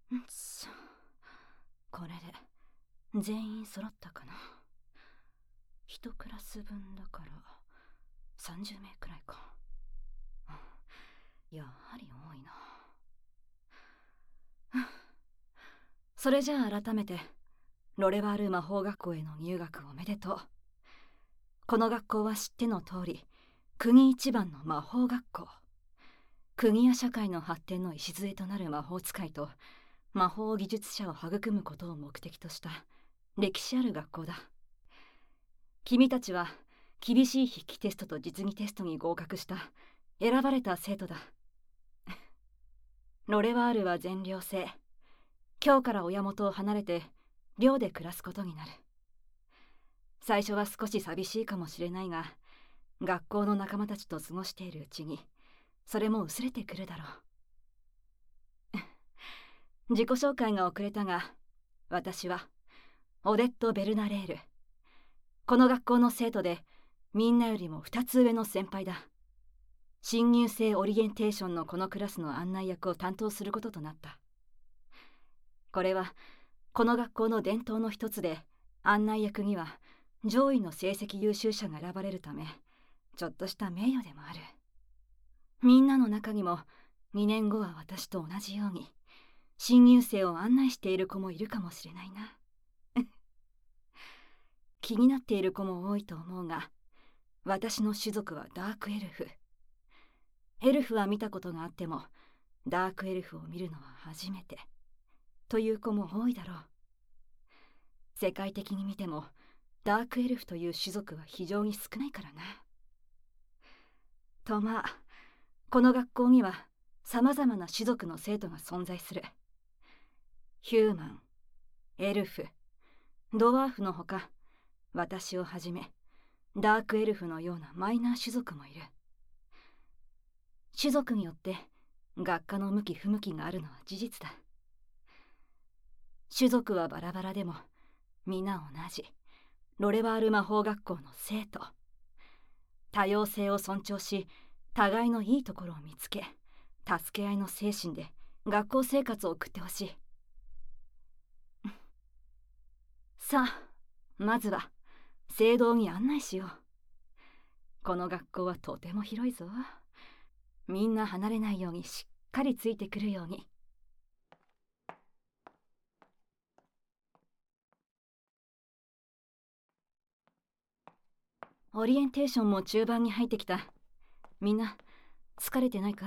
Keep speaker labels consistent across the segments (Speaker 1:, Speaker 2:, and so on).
Speaker 1: これで全員揃ったかな。一クラス分だから30名くらいか。やはり多いな。それじゃあ改めてロレワール魔法学校への入学おめでとう。この学校は知っての通り国一番の魔法学校。国や社会の発展の礎となる魔法使いと魔法技術者を育むことを目的とした歴史ある学校だ。君たちは厳しい筆記テストと実技テストに合格した選ばれた生徒だ。ロレワールは全寮制。今日から親元を離れて寮で暮らすことになる。最初は少し寂しいかもしれないが、学校の仲間たちと過ごしているうちにそれも薄れてくるだろう。自己紹介が遅れたが、私はオデット・ベルナレール。この学校の生徒でみんなよりも2つ上の先輩だ。新入生オリエンテーションのこのクラスの案内役を担当することとなった。これはこの学校の伝統の一つで、案内役には上位の成績優秀者が選ばれるため、ちょっとした名誉でもある。みんなの中にも2年後は私と同じように新入生を案内している子もいるかもしれないな。気になっている子も多いと思うが、私の種族はダークエルフ。エルフは見たことがあってもダークエルフを見るのは初めてという子も多いだろう。世界的に見てもダークエルフという種族は非常に少ないからな。とまあ、この学校にはさまざまな種族の生徒が存在する。ヒューマン、エルフ、ドワーフのほか、私をはじめダークエルフのようなマイナー種族もいる。種族によって学科の向き不向きがあるのは事実だ。種族はバラバラでも皆同じロレワール魔法学校の生徒。多様性を尊重し、互いのいいところを見つけ、助け合いの精神で学校生活を送ってほしい。さあ、まずは聖堂に案内しよう。この学校はとても広いぞ。みんな離れないようにしっかりついてくるように。オリエンテーションも中盤に入ってきた。みんな疲れてないか？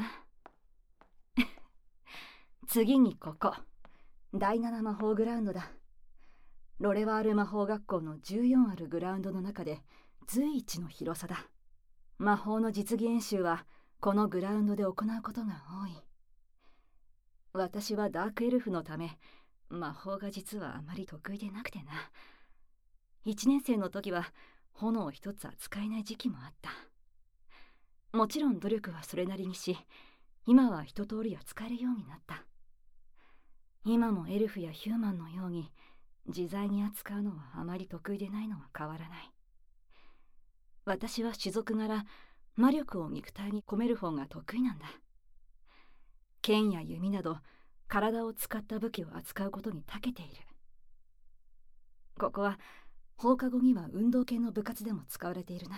Speaker 1: 次にここ第7魔法グラウンドだ。ロレワール魔法学校の14あるグラウンドの中で随一の広さだ。魔法の実技演習はこのグラウンドで行うことが多い。私はダークエルフのため魔法が実はあまり得意でなくてな。1年生の時は炎一つ扱えない時期もあった。もちろん努力はそれなりにし、今は一通り扱えるようになった。今もエルフやヒューマンのように自在に扱うのはあまり得意でないのは変わらない。私は種族柄魔力を肉体に込める方が得意なんだ。剣や弓など体を使った武器を扱うことに長けている。ここは放課後には運動系の部活でも使われているな。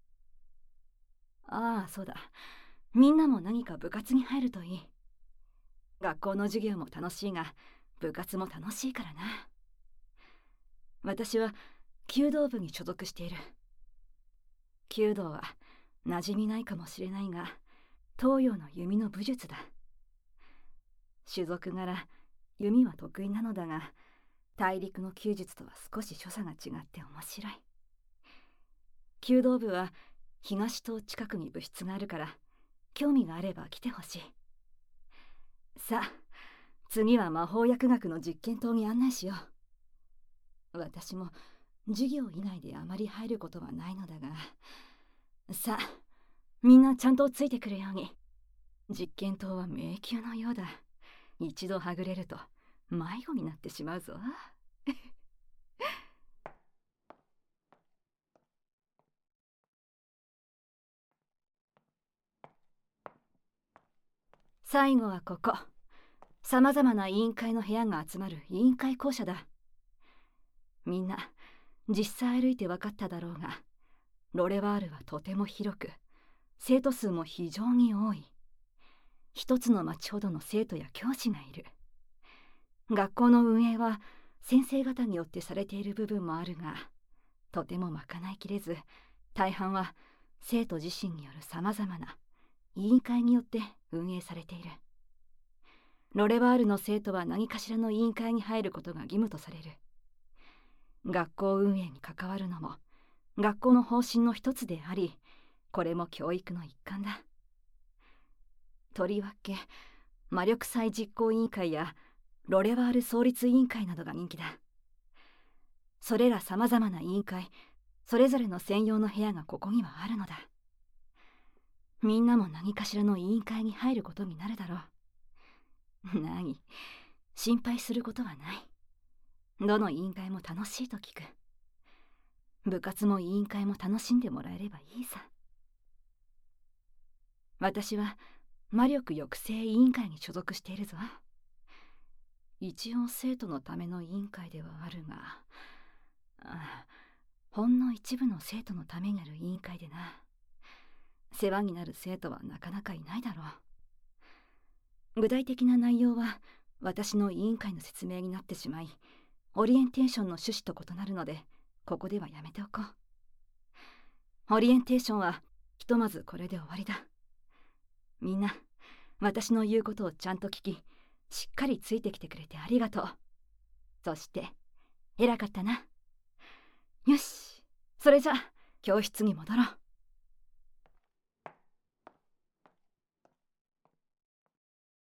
Speaker 1: ああ、そうだ。みんなも何か部活に入るといい。学校の授業も楽しいが部活も楽しいからな。私は弓道部に所属している。弓道は馴染みないかもしれないが東洋の弓の武術だ。種族柄弓は得意なのだが、大陸の弓術とは少し所作が違って面白い。弓道部は東棟近くに部室があるから興味があれば来てほしい。さあ、次は魔法薬学の実験棟に案内しよう。私も授業以外であまり入ることはないのだが、さあ、みんなちゃんとついてくるように。実験棟は迷宮のようだ。一度はぐれると迷子になってしまうぞ。最後はここさまざまな委員会の部屋が集まる委員会校舎だ。みんな実際歩いて分かっただろうが、ロレワールはとても広く、生徒数も非常に多い。一つの町ほどの生徒や教師がいる。学校の運営は先生方によってされている部分もあるが、とても賄いきれず、大半は生徒自身によるさまざまな委員会によって運営されている。ロレワールの生徒は何かしらの委員会に入ることが義務とされる。学校運営に関わるのも学校の方針の一つであり、これも教育の一環だ。とりわけ魔力祭実行委員会やロレワール創立委員会などが人気だ。それらさまざまな委員会、それぞれの専用の部屋がここにはあるのだ。みんなも何かしらの委員会に入ることになるだろう。何、心配することはない。どの委員会も楽しいと聞く。部活も委員会も楽しんでもらえればいいさ。私は魔力抑制委員会に所属しているぞ。一応生徒のための委員会ではあるが、ほんの一部の生徒のためになる委員会でな。世話になる生徒はなかなかいないだろう。具体的な内容は私の委員会の説明になってしまい、オリエンテーションの趣旨と異なるので、ここではやめておこう。オリエンテーションはひとまずこれで終わりだ。みんな、私の言うことをちゃんと聞き、しっかりついてきてくれてありがとう。そして、偉かったな。よし、それじゃ教室に戻ろう。